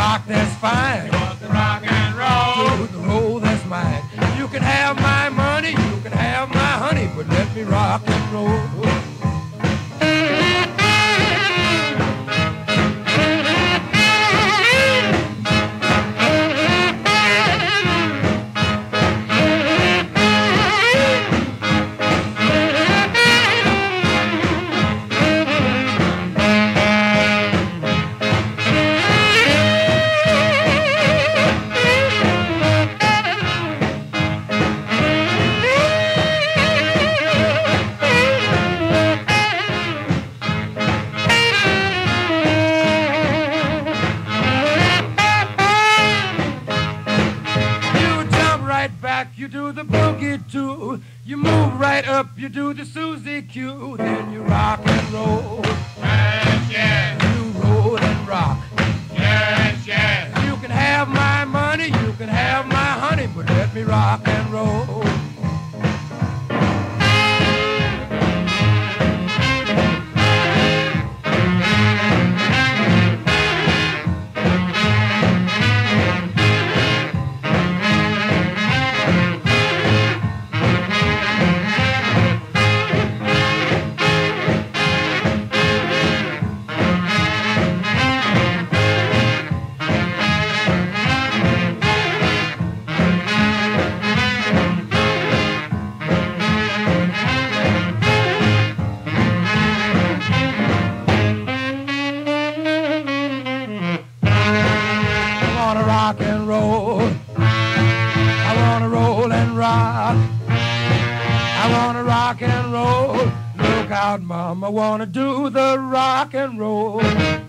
rock that's fine. You want the rock and roll. Do the roll that's mine. You can have my money, you can have my honey, but let me rock and roll. You do the boogie too. You move right up, you do the Susie Q. Then you rock and roll. Yes, yes. You roll and rock. Yes, yes. You can have my money, you can have my honey, but let me rock and roll. Rock and roll. I wanna roll and rock. I wanna rock and roll. Look out, Mama, I wanna do the rock and roll.